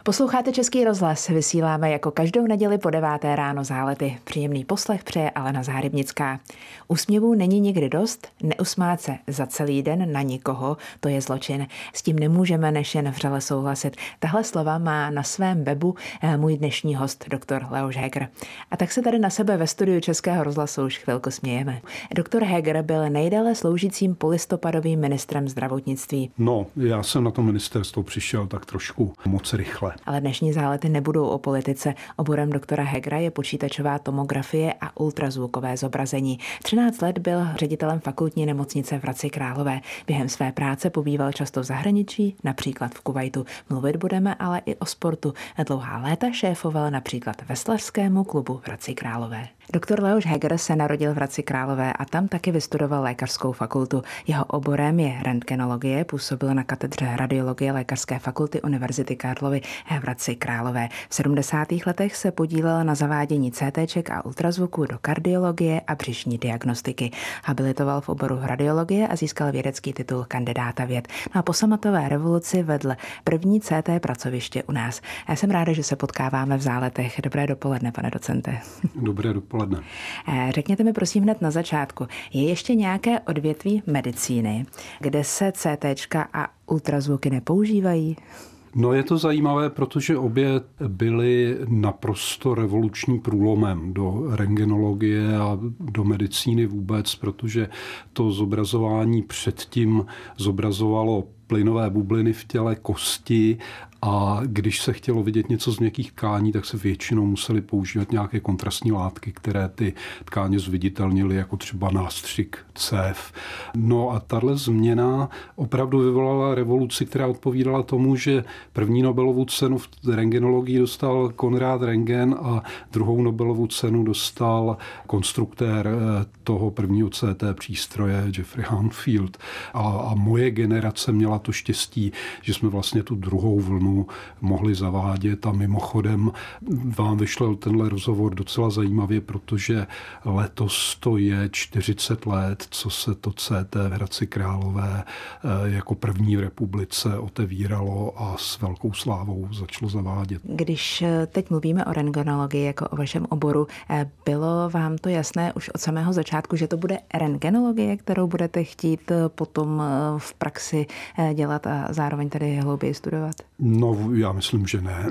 Posloucháte Český rozhlas, vysíláme jako každou neděli po 9. ráno Zálety. Příjemný poslech přeje Alena Záhybnická. Úsměvů není nikdy dost, neusmát se za celý den na nikoho, to je zločin. S tím nemůžeme než jen vřele souhlasit. Tahle slova má na svém webu můj dnešní host, doktor Leoš Heger. A tak se tady na sebe ve studiu Českého rozhlasu už chvilku smějeme. Doktor Heger byl nejdéle sloužícím polistopadovým ministrem zdravotnictví. No, já jsem na to ministerstvo přišel tak trošku moc rychle. Ale dnešní Zálety nebudou o politice. Oborem doktora Hegera je počítačová tomografie a ultrazvukové zobrazení. 13 let byl ředitelem fakultní nemocnice v Hradci Králové. Během své práce pobýval často v zahraničí, například v Kuvajtu. Mluvit budeme ale i o sportu. Dlouhá léta šéfoval například veslařskému klubu v Hradci Králové. Doktor Leoš Heger se narodil v Hradci Králové a tam taky vystudoval lékařskou fakultu. Jeho oborem je rentgenologie, působil na katedře radiologie Lékařské fakulty Univerzity Karlovy v Hradci Králové. V 70. letech se podílel na zavádění CTček a ultrazvuku do kardiologie a břišní diagnostiky. Habilitoval v oboru radiologie a získal vědecký titul kandidáta věd. No a po sametové revoluci vedl první CT pracoviště u nás. Já jsem ráda, že se potkáváme v Záletech. Dobré dopoledne, pane docente. Dobré dopoledne. Řekněte mi prosím hned na začátku, je ještě nějaké odvětví medicíny, kde se CTčka a ultrazvuky nepoužívají? No je to zajímavé, protože obě byly naprosto revoluční průlomem do rentgenologie a do medicíny vůbec, protože to zobrazování předtím zobrazovalo plynové bubliny v těle, kosti, a když se chtělo vidět něco z měkkých tkání, tak se většinou museli používat nějaké kontrastní látky, které ty tkáně zviditelnily, jako třeba nástřik cév. No a tahle změna opravdu vyvolala revoluci, která odpovídala tomu, že první Nobelovu cenu v rentgenologii dostal Konrad Röntgen a druhou Nobelovu cenu dostal konstruktér toho prvního CT přístroje Jeffrey Hanfield. A moje generace měla to štěstí, že jsme vlastně tu druhou vlnu mohli zavádět a mimochodem vám vyšel tenhle rozhovor docela zajímavě, protože letos to je 40 let, co se to CT v Hradci Králové jako první v republice otevíralo a s velkou slávou začalo zavádět. Když teď mluvíme o rentgenologii jako o vašem oboru, bylo vám to jasné už od samého začátku, že to bude rentgenologie, kterou budete chtít potom v praxi dělat a zároveň tady hlouběji studovat? No, já myslím, že ne.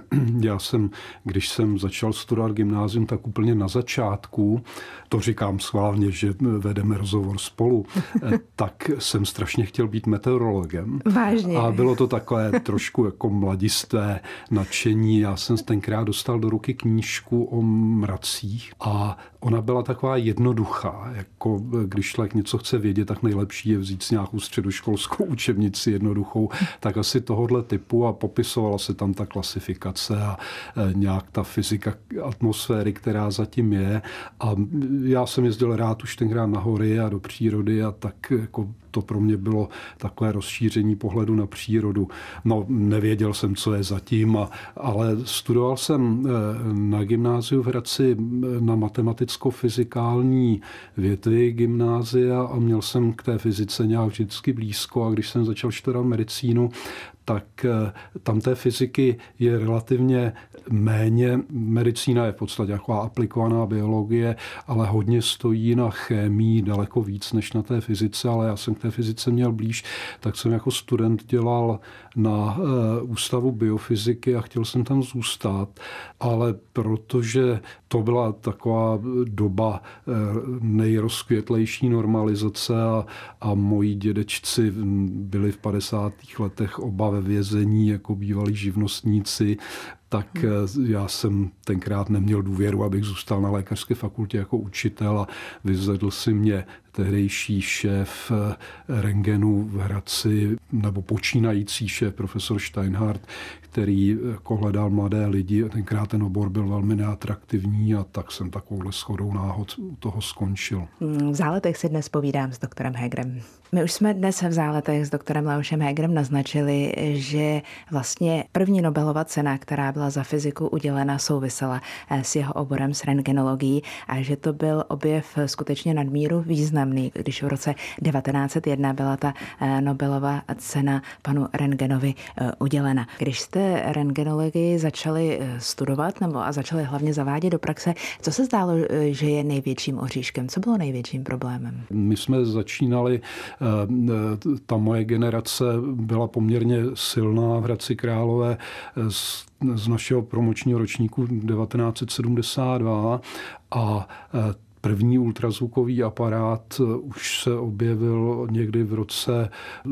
Když jsem začal studovat gymnázium, tak úplně na začátku, to říkám schválně, že vedeme rozhovor spolu, tak jsem strašně chtěl být meteorologem. Vážně. A bylo to takové trošku jako mladisté nadšení. Já jsem tenkrát dostal do ruky knížku o mracích a ona byla taková jednoduchá. Jako když člověk něco chce vědět, tak nejlepší je vzít si nějakou středoškolskou učebnici jednoduchou, tak asi tohohle typu a popisovala se tam ta klasifikace a nějak ta fyzika atmosféry, která zatím je. A já jsem jezdil rád už tenkrát na hory a do přírody a tak jako to pro mě bylo takové rozšíření pohledu na přírodu. No, nevěděl jsem, co je zatím, ale studoval jsem na gymnáziu v Hradci na matematicko-fyzikální větvi gymnázia a měl jsem k té fyzice nějak vždycky blízko a když jsem začal studovat medicínu, tak tam té fyziky je relativně méně. Medicína je v podstatě taková aplikovaná biologie, ale hodně stojí na chemii daleko víc než na té fyzice, ale já jsem k té fyzice měl blíž, tak jsem jako student dělal na Ústavu biofyziky a chtěl jsem tam zůstat, ale protože to byla taková doba nejrozkvětlejší normalizace a moji dědečci byli v 50. letech oba ve vězení jako bývalí živnostníci, tak já jsem tenkrát neměl důvěru, abych zůstal na lékařské fakultě jako učitel a vyzvedl si mě tehdejší šéf rentgenu v Hradci, nebo počínající šéf profesor Steinhardt, který jako hledal mladé lidi. Tenkrát ten obor byl velmi neatraktivní a tak jsem takovouhle shodou náhod u toho skončil. V Záletech si dnes povídám s doktorem Hegerem. My už jsme dnes v Záletech s doktorem Leošem Hegerem naznačili, že vlastně první Nobelova cena, která byla byla za fyziku udělena, souvisela s jeho oborem s rentgenologií a že to byl objev skutečně nadmíru významný, když v roce 1901 byla ta Nobelova cena panu Röntgenovi udělena. Když jste rentgenologii začali studovat a začali hlavně zavádět do praxe, co se zdálo, že je největším oříškem? Co bylo největším problémem? My jsme začínali, ta moje generace byla poměrně silná v Hradci Králové z našeho promočního ročníku 1972 a první ultrazvukový aparát už se objevil někdy v roce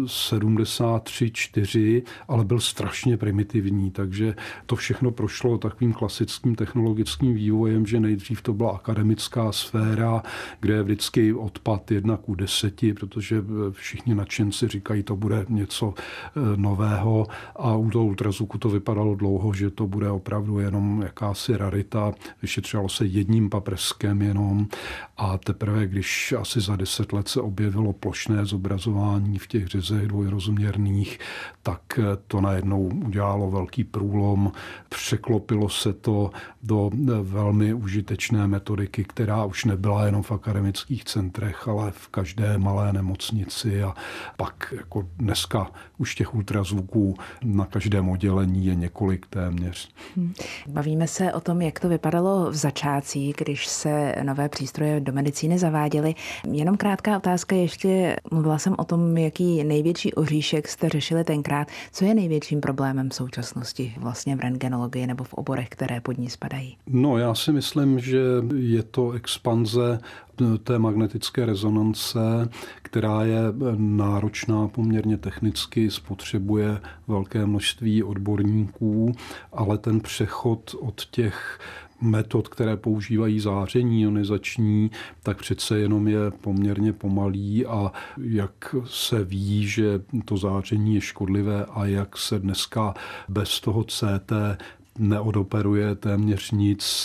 73-4, ale byl strašně primitivní, takže to všechno prošlo takovým klasickým technologickým vývojem, že nejdřív to byla akademická sféra, kde je vždycky odpad 1:10, protože všichni nadšenci říkají, to bude něco nového a u toho ultrazvuku to vypadalo dlouho, že to bude opravdu jenom jakási rarita, vyšetřovalo se jedním paprskem jenom. A teprve, když asi za 10 let se objevilo plošné zobrazování v těch řezech dvojrozměrných, tak to najednou udělalo velký průlom. Překlopilo se to do velmi užitečné metodiky, která už nebyla jenom v akademických centrech, ale v každé malé nemocnici. A pak jako dneska už těch ultrazvuků na každém oddělení je několik téměř. Bavíme se o tom, jak to vypadalo v začátcích, když se nové přístroje do medicíny zaváděly. Jenom krátká otázka ještě. Mluvila jsem o tom, jaký největší oříšek jste řešili tenkrát. Co je největším problémem v současnosti vlastně v rentgenologii nebo v oborech, které pod ní spadají? No, já si myslím, že je to expanze té magnetické rezonance, která je náročná poměrně technicky, spotřebuje velké množství odborníků, ale ten přechod od těch metod, které používají záření ionizační, tak přece jenom je poměrně pomalý a jak se ví, že to záření je škodlivé a jak se dneska bez toho CT neodoperuje téměř nic,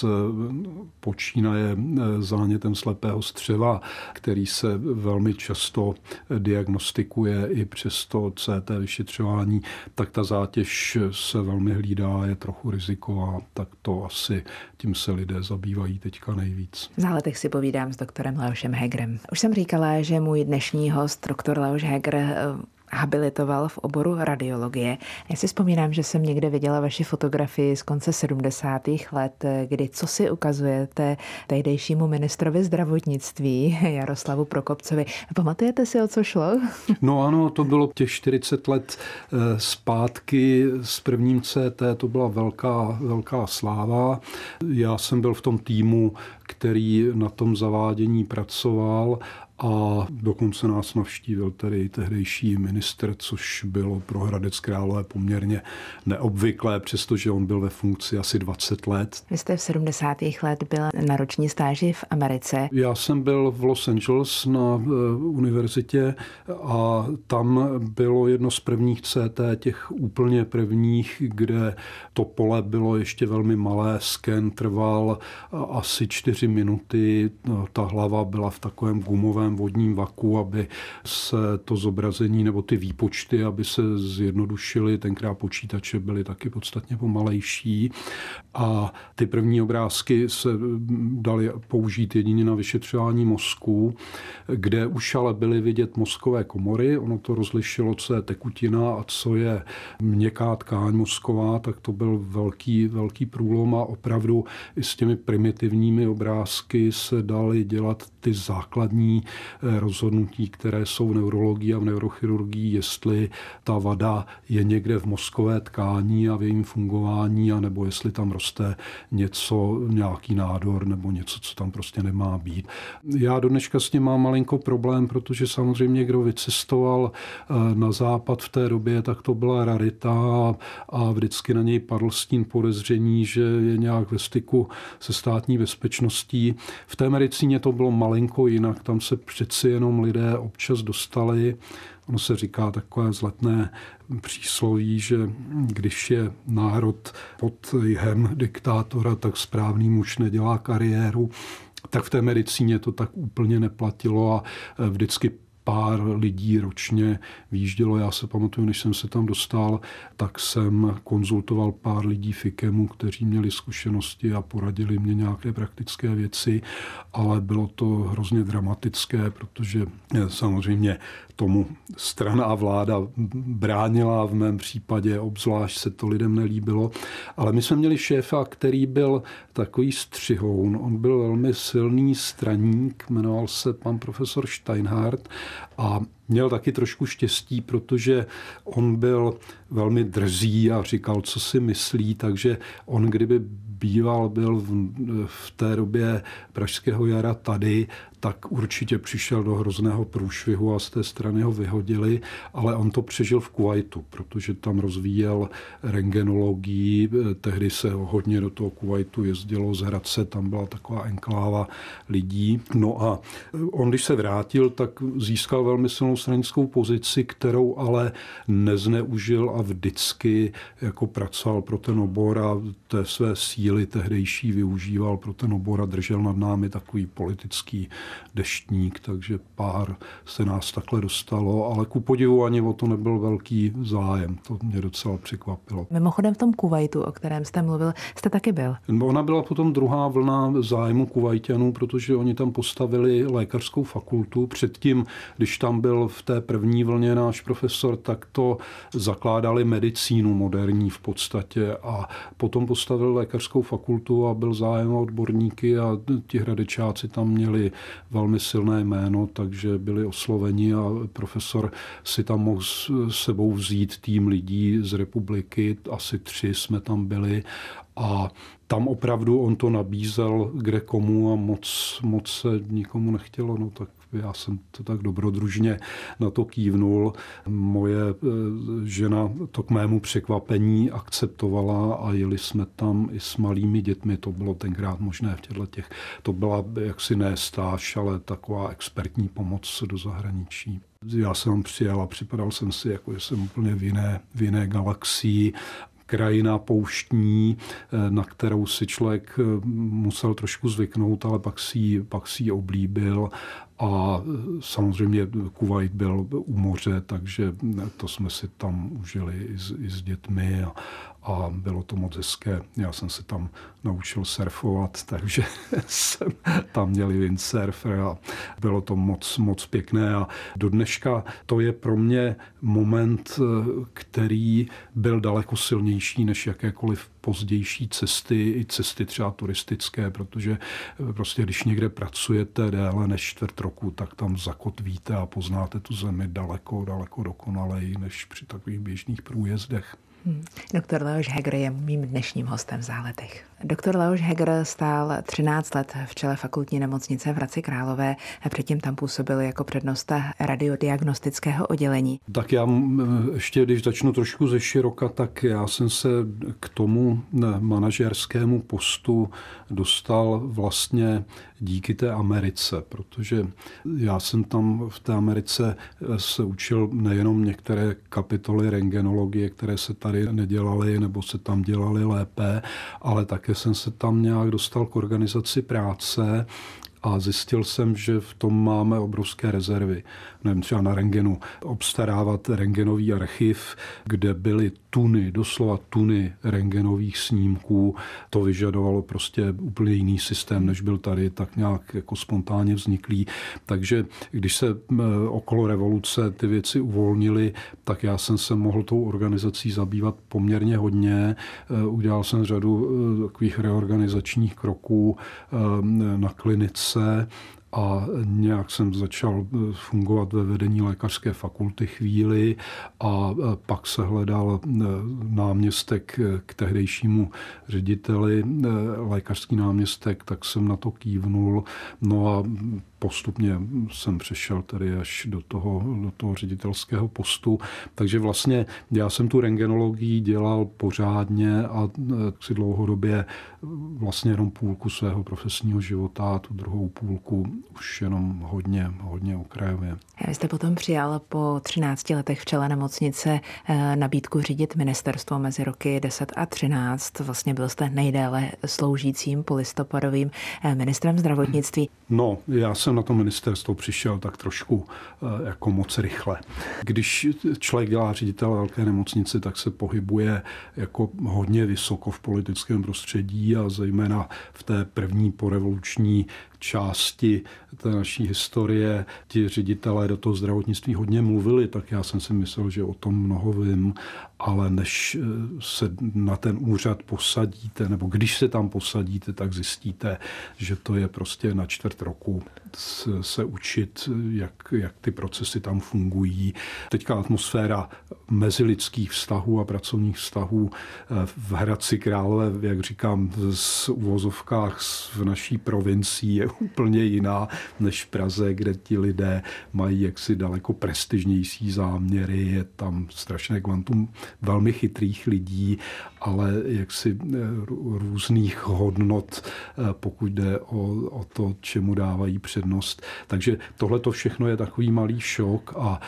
počínaje zánětem slepého střeva, který se velmi často diagnostikuje i přes to CT vyšetřování, tak ta zátěž se velmi hlídá, je trochu riziková, tak to asi tím se lidé zabývají teďka nejvíc. V záletech si povídám s doktorem Leošem Hegerem. Už jsem říkala, že můj dnešní host, doktor Leoš Heger, habilitoval v oboru radiologie. Já si vzpomínám, že jsem někde viděla vaši fotografii z konce 70. let, kdy co si ukazujete tehdejšímu ministrovi zdravotnictví Jaroslavu Prokopcovi. Pamatujete si, o co šlo? No ano, to bylo těch 40 let zpátky s prvním CT, to byla velká sláva. Já jsem byl v tom týmu, který na tom zavádění pracoval a dokonce nás navštívil tedy tehdejší ministr, což bylo pro Hradec Králové poměrně neobvyklé, přestože on byl ve funkci asi 20 let. Vy jste v 70. let byl na roční stáži v Americe. Já jsem byl v Los Angeles na univerzitě a tam bylo jedno z prvních CT, těch úplně prvních, kde to pole bylo ještě velmi malé, sken trval asi 4 minuty, ta hlava byla v takovém gumovém vodním vaku, aby se to zobrazení nebo ty výpočty, aby se zjednodušily. Tenkrát počítače byly taky podstatně pomalejší a ty první obrázky se daly použít jedině na vyšetřování mozku, kde už ale byly vidět mozkové komory. Ono to rozlišilo, co je tekutina a co je měkká tkáň mozková, tak to byl velký průlom a opravdu i s těmi primitivními obrázky se daly dělat ty základní rozhodnutí, které jsou v neurologii a v neurochirurgii, jestli ta vada je někde v mozkové tkání a v jejím fungování, anebo jestli tam roste nějaký nádor nebo něco, co tam prostě nemá být. Já do dneška s tím mám malinko problém, protože samozřejmě kdo vycestoval na západ v té době, tak to byla rarita a vždycky na něj padl stín podezření, že je nějak ve styku se státní bezpečností. V té medicíně to bylo malinko jinak, tam se přeci jenom lidé občas dostali. Ono se říká takové vzletné přísloví, že když je národ pod jihem diktátora, tak správný muž nedělá kariéru. Tak v té medicíně to tak úplně neplatilo a vždycky pár lidí ročně vyjíždělo. Já se pamatuju, než jsem se tam dostal, tak jsem konzultoval pár lidí v IKEMu, kteří měli zkušenosti a poradili mě nějaké praktické věci, ale bylo to hrozně dramatické, protože samozřejmě tomu strana a vláda bránila, v mém případě obzvlášť se to lidem nelíbilo, ale my jsme měli šéfa, který byl takový střihoun. On byl velmi silný straník, jmenoval se pan profesor Steinhardt a měl taky trošku štěstí, protože on byl velmi drzý a říkal, co si myslí, takže on kdyby byl v té době Pražského jara tady, tak určitě přišel do hrozného průšvihu a z té strany ho vyhodili, ale on to přežil v Kuvajtu, protože tam rozvíjel rentgenologii, tehdy se hodně do toho Kuvajtu jezdilo z Hradce, tam byla taková enkláva lidí. No a on, když se vrátil, tak získal velmi silnou stranickou pozici, kterou ale nezneužil a vždycky jako pracoval pro ten obor a té své síly tehdejší využíval pro ten obor a držel nad námi takový politický deštník, takže pár se nás takhle dostalo, ale ku podivu ani o to nebyl velký zájem. To mě docela překvapilo. Mimochodem v tom Kuvajtu, o kterém jste mluvil, jste taky byl? Ona byla potom druhá vlna zájmu Kuvajťanů, protože oni tam postavili lékařskou fakultu. Předtím, když tam byl v té první vlně náš profesor, tak to zakládali medicínu moderní v podstatě a potom postavili lékařskou fakultu a byl zájem o odborníky a ti Hradečáci tam měli velmi silné jméno, takže byli osloveni a profesor si tam mohl s sebou vzít tým lidí z republiky, asi 3 jsme tam byli a tam opravdu on to nabízel kde komu a moc se nikomu nechtělo, no tak já jsem to tak dobrodružně na to kývnul. Moje žena to k mému překvapení akceptovala a jeli jsme tam i s malými dětmi. To bylo tenkrát možné v těch. To byla jaksi ne stáž, ale taková expertní pomoc do zahraničí. Já jsem tam přijel a připadal jsem si, jako že jsem úplně v jiné galaxii. Krajina pouštní, na kterou si člověk musel trošku zvyknout, ale pak si ji oblíbil. A samozřejmě Kuvajt byl u moře, takže to jsme si tam užili i s dětmi a bylo to moc hezké. Já jsem se tam naučil surfovat, takže jsem tam měl windsurfer a bylo to moc pěkné. A do dneška to je pro mě moment, který byl daleko silnější než jakékoliv pozdější cesty, i cesty třeba turistické, protože prostě když někde pracujete déle než čtvrt roku, tak tam zakotvíte a poznáte tu zemi daleko dokonaleji než při takových běžných průjezdech. Doktor Leoš Heger je mým dnešním hostem v Záletech. Doktor Leoš Heger stál 13 let v čele fakultní nemocnice v Hradci Králové a předtím tam působil jako přednosta radiodiagnostického oddělení. Tak já ještě, když začnu trošku ze široka, tak já jsem se k tomu manažerskému postu dostal vlastně díky té Americe, protože já jsem tam v té Americe se učil nejenom některé kapitoly rentgenologie, které se tady nedělaly nebo se tam dělaly lépe, ale také jsem se tam nějak dostal k organizaci práce a zjistil jsem, že v tom máme obrovské rezervy. Nevím, třeba na rentgenu obstarávat rentgenový archiv, kde byly doslova tuny rentgenových snímků. To vyžadovalo prostě úplně jiný systém, než byl tady, tak nějak jako spontánně vzniklý. Takže když se okolo revoluce ty věci uvolnily, tak já jsem se mohl tou organizací zabývat poměrně hodně. Udělal jsem řadu takových reorganizačních kroků na klinice a nějak jsem začal fungovat ve vedení lékařské fakulty chvíli a pak se hledal náměstek k tehdejšímu řediteli, lékařský náměstek, tak jsem na to kývnul. No a postupně jsem přešel tady až do toho ředitelského postu. Takže vlastně já jsem tu rentgenologii dělal pořádně a si dlouhodobě vlastně jenom půlku svého profesního života a tu druhou půlku už jenom hodně okrajově. Vy jste potom přijal po 13 letech v čele nemocnice nabídku řídit ministerstvo mezi roky 10 a 13. Vlastně byl jste nejdéle sloužícím polistopadovým ministrem zdravotnictví. No, já jsem na to ministerstvo přišel tak trošku jako moc rychle. Když člověk dělá ředitel velké nemocnice, tak se pohybuje jako hodně vysoko v politickém prostředí a zejména v té první porevoluční části té naší historie ti ředitelé do toho zdravotnictví hodně mluvili, tak já jsem si myslel, že o tom mnoho vím, ale než se na ten úřad posadíte, nebo když se tam posadíte, tak zjistíte, že to je prostě na čtvrt roku se učit, jak ty procesy tam fungují. Teďka atmosféra mezilidských vztahů a pracovních vztahů v Hradci Králové, jak říkám, v uvozovkách v naší provincii je úplně jiná než v Praze, kde ti lidé mají jaksi daleko prestižnější záměry. Je tam strašné kvantum velmi chytrých lidí, ale jaksi různých hodnot, pokud jde o to, čemu dávají přednost. Takže tohle to všechno je takový malý šok a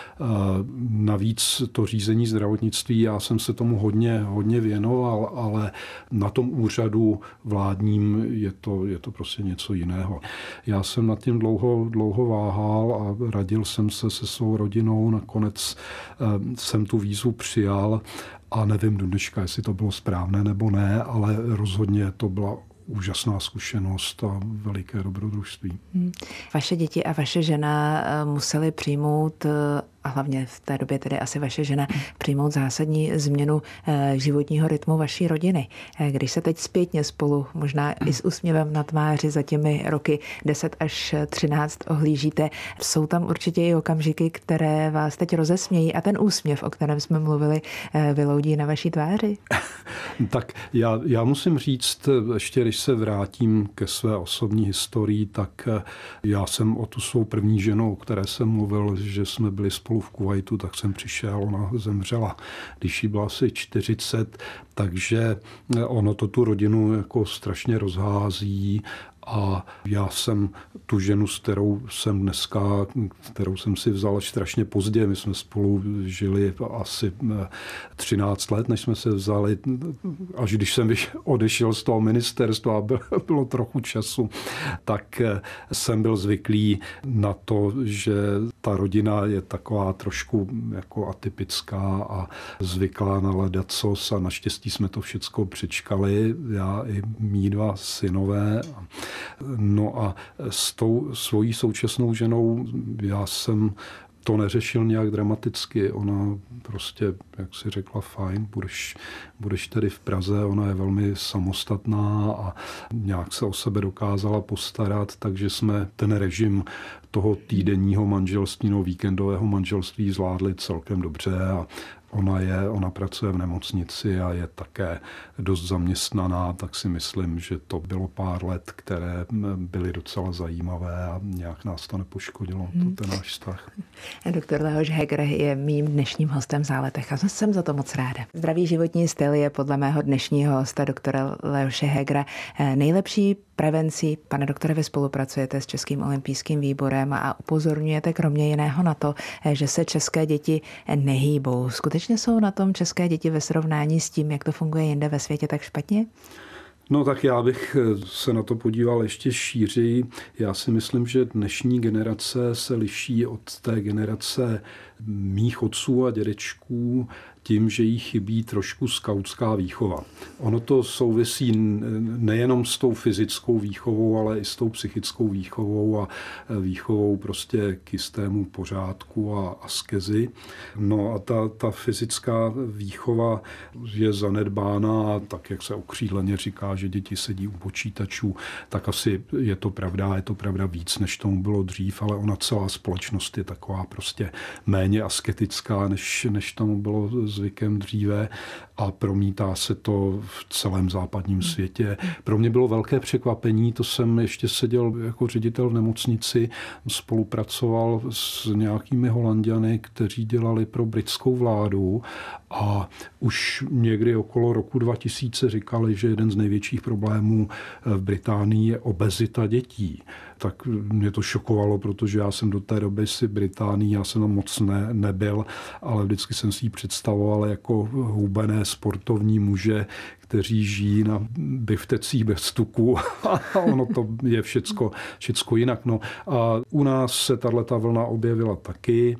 navíc to řízení zdravotnictví, já jsem se tomu hodně věnoval, ale na tom úřadu vládním je to prostě něco jiného. Já jsem nad tím dlouho váhal a radil jsem se svou rodinou, nakonec jsem tu výzvu přijal a nevím do dneška, jestli to bylo správné nebo ne, ale rozhodně to byla úžasná zkušenost a veliké dobrodružství. Vaše děti a vaše žena museli přijmout, a hlavně v té době tedy asi vaše žena, přijmout zásadní změnu životního rytmu vaší rodiny. Když se teď zpětně spolu, možná i s úsměvem na tváři za těmi roky 10 až 13 ohlížíte, jsou tam určitě i okamžiky, které vás teď rozesmějí a ten úsměv, o kterém jsme mluvili, vyloudí na vaší tváři? Tak já musím říct, ještě když se vrátím ke své osobní historii, tak já jsem o tu svou první ženu, o které jsem mluvil, že jsme byli spolu v Kuvajtu, tak jsem přišel, ona zemřela, když jí bylo asi 40, takže ono to tu rodinu jako strašně rozhází. A já jsem tu ženu, kterou jsem si vzal až strašně pozdě. My jsme spolu žili asi 13 let, než jsme se vzali. Až když jsem odešel z toho ministerstva a bylo trochu času, tak jsem byl zvyklý na to, že ta rodina je taková trošku jako atypická a zvyklá na ledacos a naštěstí jsme to všecko přečkali. Já i mí 2 synové. No a s tou svojí současnou ženou já jsem to neřešil nějak dramaticky. Ona prostě, jak si řekla, fajn, budeš tady v Praze, ona je velmi samostatná a nějak se o sebe dokázala postarat, takže jsme ten režim toho týdenního manželství, no víkendového manželství zvládli celkem dobře a ona pracuje v nemocnici a je také dost zaměstnaná, tak si myslím, že to bylo pár let, které byly docela zajímavé a nějak nás to nepoškodilo, ten náš vztah. Doktor Leoš Heger je mým dnešním hostem v Záletech a jsem za to moc ráda. Zdravý životní styl je podle mého dnešního hosta doktora Leoše Hegera nejlepší prevencí. Pane doktore, vy spolupracujete s Českým olympijským výborem a upozorňujete kromě jiného na to, že se české děti nehýbou. Skutečně jsou na tom české děti ve srovnání s tím, jak to funguje jinde ve světě, tak špatně? No tak já bych se na to podíval ještě šířeji. Já si myslím, že dnešní generace se liší od té generace mých otců a dědečků tím, že jí chybí trošku skautská výchova. Ono to souvisí nejenom s tou fyzickou výchovou, ale i s tou psychickou výchovou a výchovou prostě k jistému pořádku a askezi. No a ta fyzická výchova je zanedbána, tak jak se okřídleně říká, že děti sedí u počítačů, tak asi je to pravda víc, než tomu bylo dřív, ale ona celá společnost je taková prostě méně asketická, než tomu bylo zvykem dříve a promítá se to v celém západním světě. Pro mě bylo velké překvapení, to jsem ještě seděl jako ředitel v nemocnici, spolupracoval s nějakými Holanďany, kteří dělali pro britskou vládu a už někdy okolo roku 2000 říkali, že jeden z největších problémů v Británii je obezita dětí. Tak mě to šokovalo, protože já jsem do té doby si Británii, já jsem tam moc nebyl, ale vždycky jsem si ji představoval jako hubené sportovní muže, kteří žijí na biftecích bez tuku a ono to je všecko jinak. No a u nás se tato vlna objevila taky.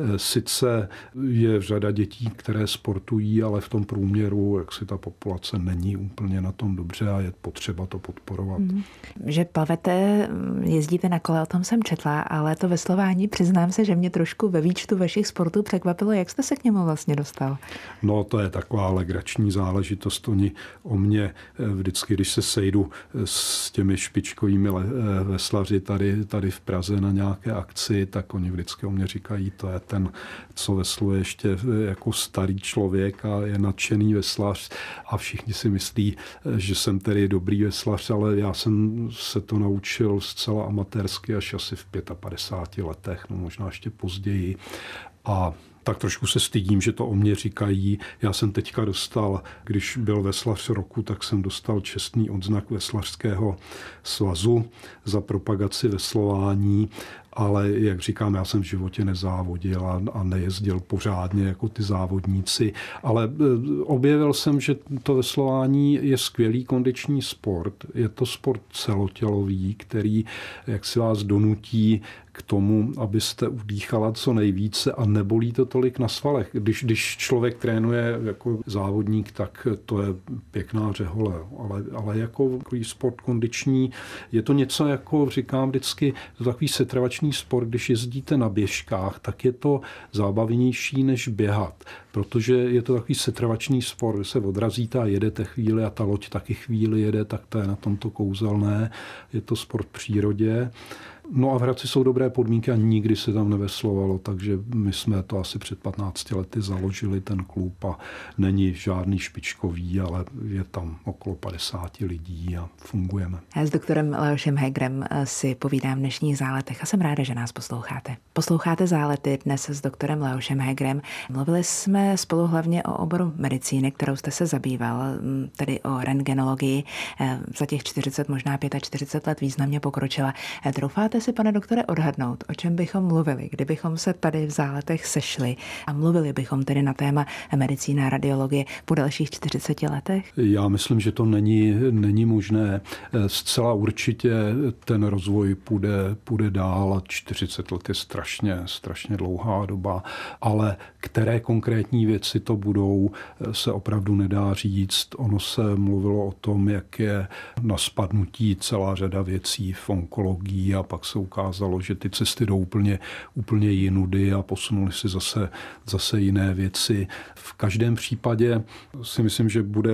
Sice je řada dětí, které sportují, ale v tom průměru, jak si ta populace není úplně na tom dobře a je potřeba to podporovat. Že plavete, jezdíte na kole, o tom jsem četla, ale to veslování, přiznám se, že mě trošku ve výčtu vašich sportů překvapilo. Jak jste se k němu vlastně dostal? No, to je taková legrační záležitost. Oni o mě vždycky, když se sejdu s těmi špičkovými veslaři tady v Praze na nějaké akci, tak oni vždycky o mě říkají, to je ten, co vesluje ještě jako starý člověk a je nadšený veslař a všichni si myslí, že jsem tedy dobrý veslař, ale já jsem se to naučil zcela amatérsky až asi v 55 letech, no možná ještě později. A tak trošku se stydím, že to o mě říkají. Já jsem teďka dostal, když byl veslař roku, tak jsem dostal čestný odznak Veslařského svazu za propagaci veslování, ale jak říkám, já jsem v životě nezávodil a nejezdil pořádně jako ty závodníci, ale objevil jsem, že to veslování je skvělý kondiční sport. Je to sport celotělový, který jak si vás donutí k tomu, abyste udýchala co nejvíce a nebolí to tolik na svalech. Když člověk trénuje jako závodník, tak to je pěkná řehole, ale jako sport kondiční je to něco jako, říkám vždycky, to takový setrvačný sport, když jezdíte na běžkách, tak je to zábavnější než běhat, protože je to takový setrvačný sport, se odrazíte a jedete chvíli a ta loď taky chvíli jede, tak to je na tomto kouzelné. Je to sport v přírodě. No a v Hradci jsou dobré podmínky a nikdy se tam neveslovalo, takže my jsme to asi před 15 lety založili ten klub a není žádný špičkový, ale je tam okolo 50 lidí a fungujeme. Já s doktorem Leošem Hegerem si povídám v dnešních záletech a jsem ráda, že nás posloucháte. Posloucháte Zálety dnes s doktorem Leošem Hegerem. Mluvili jsme spolu hlavně o oboru medicíny, kterou jste se zabýval, tedy o rentgenologii. Za těch 40, možná 45 let významně pokročila. Troufáte si, pane doktore, odhadnout, o čem bychom mluvili, kdybychom se tady v Záletech sešli a mluvili bychom tedy na téma medicína a radiologie po dalších 40 letech? Já myslím, že to není možné. Zcela určitě ten rozvoj půjde dál a 40 let je strašně dlouhá doba, ale které konkrétní věci to budou, se opravdu nedá říct. Ono se mluvilo o tom, jak je na spadnutí celá řada věcí v onkologii a pak se ukázalo, že ty cesty jdou úplně jinudy a posunuli si zase jiné věci. V každém případě si myslím, že bude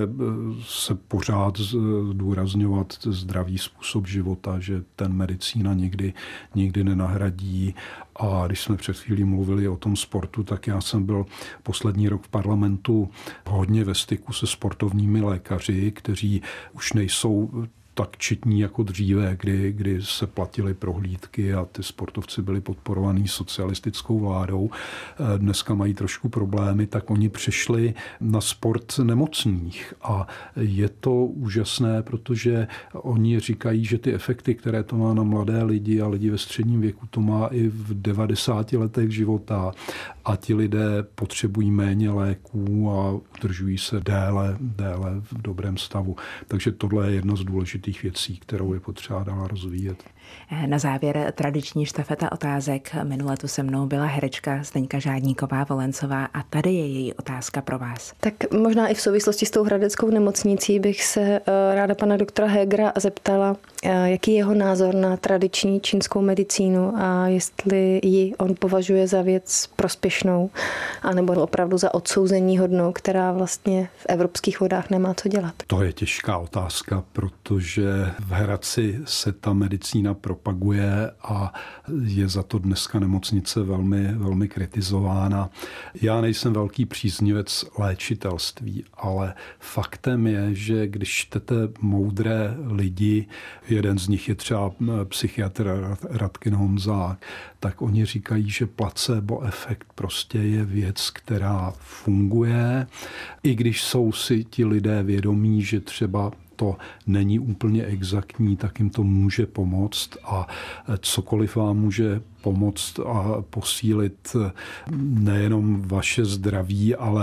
se pořád zdůrazňovat zdravý způsob života, že ten medicína nikdy nenahradí. A když jsme před chvílí mluvili o tom sportu, tak já jsem byl poslední rok v parlamentu hodně ve styku se sportovními lékaři, kteří už nejsou tak četní jako dříve, kdy se platily prohlídky a ty sportovci byli podporovaní socialistickou vládou. Dneska mají trošku problémy, tak oni přešli na sport nemocných a je to úžasné, protože oni říkají, že ty efekty, které to má na mladé lidi a lidi ve středním věku, to má i v 90 letech života a ti lidé potřebují méně léků a udržují se déle v dobrém stavu. Takže tohle je jedna z důležitých věcí, kterou je potřeba dál rozvíjet. Na závěr tradiční štafeta otázek. Minule tu se mnou byla herečka Zdeňka Žádníková-Volencová a tady je její otázka pro vás. Tak možná i v souvislosti s tou hradeckou nemocnicí bych se ráda pana doktora Hegera zeptala, jaký je jeho názor na tradiční čínskou medicínu a jestli ji on považuje za věc prospěšnou anebo opravdu za odsouzení hodnou, která vlastně v evropských vodách nemá co dělat. To je těžká otázka, protože v Hradci se ta medicína propaguje a je za to dneska nemocnice velmi kritizována. Já nejsem velký příznivec léčitelství, ale faktem je, že když čtete moudré lidi, jeden z nich je třeba psychiatr Radkin Honzák, tak oni říkají, že placebo efekt prostě je věc, která funguje, i když jsou si ti lidé vědomí, že třeba to není úplně exaktní, tak jim to může pomoct a cokoliv vám může pomoct a posílit nejenom vaše zdraví, ale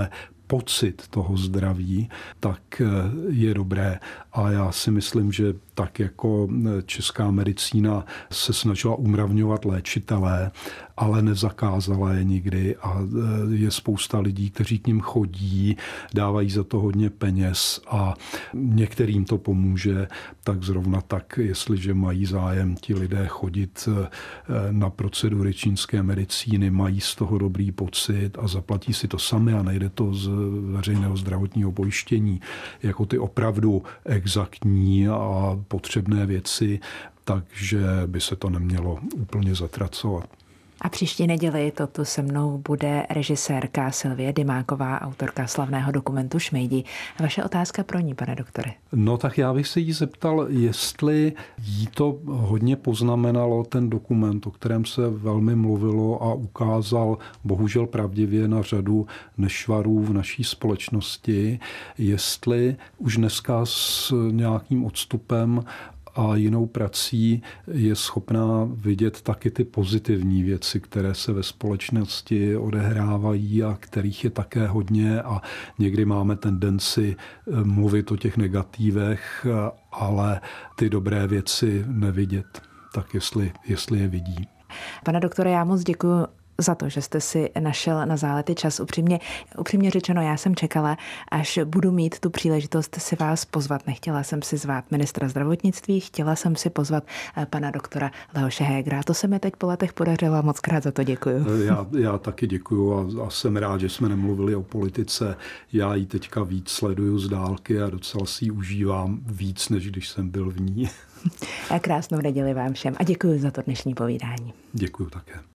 pocit toho zdraví, tak je dobré. A já si myslím, že tak jako česká medicína se snažila umravňovat léčitelé, ale nezakázala je nikdy a je spousta lidí, kteří k nim chodí, dávají za to hodně peněz a některým to pomůže, tak zrovna tak, jestliže mají zájem ti lidé chodit na procedury čínské medicíny, mají z toho dobrý pocit a zaplatí si to sami a nejde to z veřejného zdravotního pojištění, jako ty opravdu exaktní a potřebné věci, takže by se to nemělo úplně zatracovat. A příští neděli to tu se mnou bude režisérka Sylvie Dymáková, autorka slavného dokumentu Šmejdi. Vaše otázka pro ní, pane doktore? No tak já bych se jí zeptal, jestli jí to hodně poznamenalo ten dokument, o kterém se velmi mluvilo a ukázal bohužel pravdivě na řadu nešvarů v naší společnosti, jestli už dneska s nějakým odstupem a jinou prací je schopná vidět taky ty pozitivní věci, které se ve společnosti odehrávají a kterých je také hodně a někdy máme tendenci mluvit o těch negativech, ale ty dobré věci nevidět. Tak jestli je vidí. Pane doktore, já moc děkuji za to, že jste si našel na Zálety čas. Upřímně řečeno, já jsem čekala, až budu mít tu příležitost si vás pozvat. Nechtěla jsem si zvát ministra zdravotnictví, chtěla jsem si pozvat pana doktora Leoše Hegera. To se mi teď po letech podařilo a moc krát za to děkuju. Já taky děkuju a jsem rád, že jsme nemluvili o politice. Já ji teďka víc sleduju z dálky a docela si ji užívám víc, než když jsem byl v ní. A krásnou neděli vám všem a děkuji za to dnešní povídání. Děkuju také.